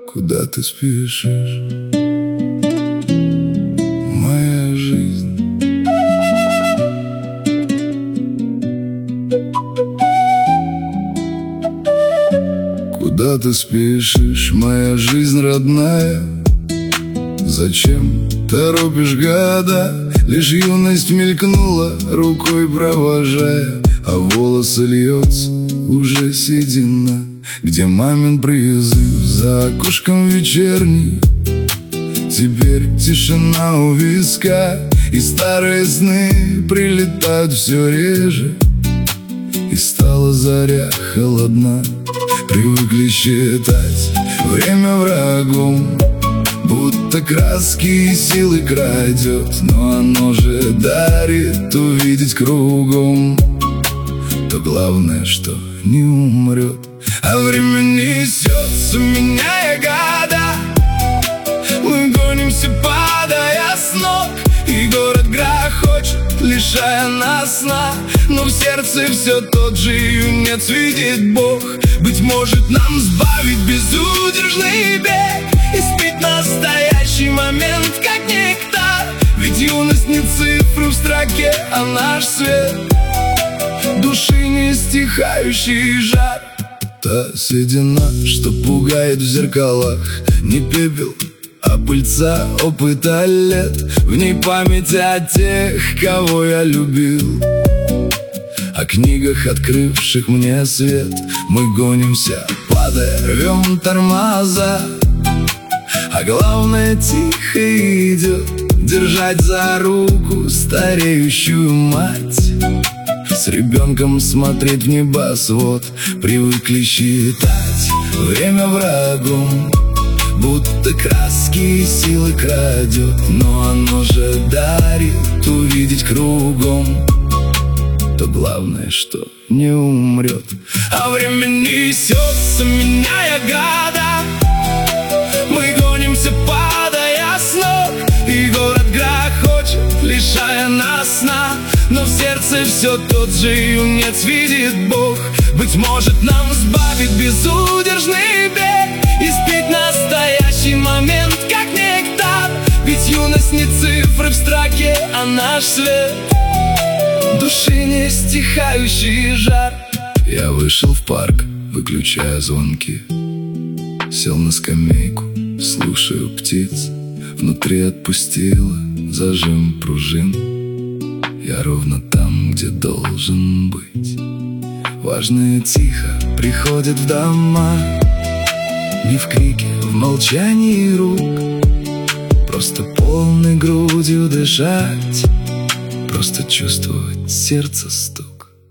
Куда ты спешишь, моя жизнь? Куда ты спешишь, моя жизнь родная? Зачем торопишь года? Лишь юность мелькнула, рукой провожая, а волосы льется уже седина. Где мамин призыв за окошком вечерний? Теперь тишина у виска, и старые сны прилетают все реже. И стала заря холодна, привыкли считать время врагом, будто краски и силы крадет, но оно же дарит увидеть кругом. То главное, что не умрет, а время несется, меняя года. Мы гонимся, падая с ног, и город грохочет, лишая нас сна. Но в сердце все тот же юнец видит Бог. Быть может, нам сбавить безудержный бег и спить настоящий момент, как нектар. Ведь юность не цифры в строке, а наш свет, души не стихающий жар. Та седина, что пугает в зеркалах, не пепел, а пыльца опыта лет. В ней память о тех, кого я любил, о книгах, открывших мне свет. Мы гонимся, падая, рвем тормоза, а главное, тихо идет держать за руку стареющую мать. С ребенком смотреть в небосвод, привыкли считать время врагом, будто краски и силы крадет, но оно же дарит увидеть кругом. То главное, что не умрет, а время несется, меняя года. Мы гонимся, падая с ног, и город грохочет, лишая нас сна. Но в сердце все тот же юнец видит Бог. Быть может, нам сбавить безудержный бег и спить настоящий момент, как нектар. Ведь юность не цифры в строке, а наш свет, души не стихающий жар. Я вышел в парк, выключая звонки, сел на скамейку, слушаю птиц. Внутри отпустила зажим пружин. Я ровно там, где должен быть. Важные тихо приходят в дома, не в крике, в молчании рук. Просто полной грудью дышать, просто чувствовать сердце стук.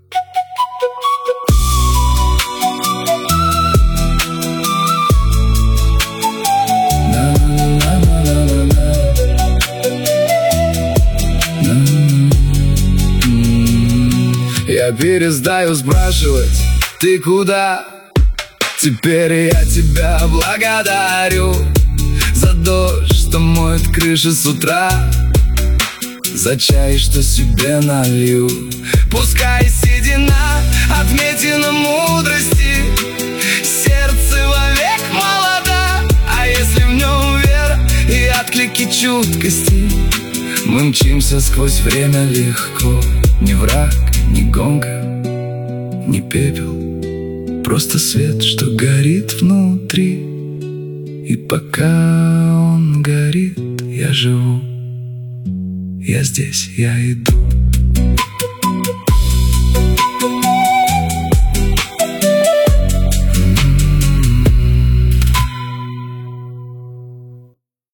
Я перестаю спрашивать, ты куда? Теперь я тебя благодарю за дождь, что моет крыши с утра, за чай, что себе налью. Пускай седина отметина мудрости, сердце вовек молода. А если в нем вера и отклики чуткости, мы мчимся сквозь время легко. Ни враг, ни гонка, ни пепел, просто свет, что горит внутри. И пока он горит, я живу, я здесь, я иду.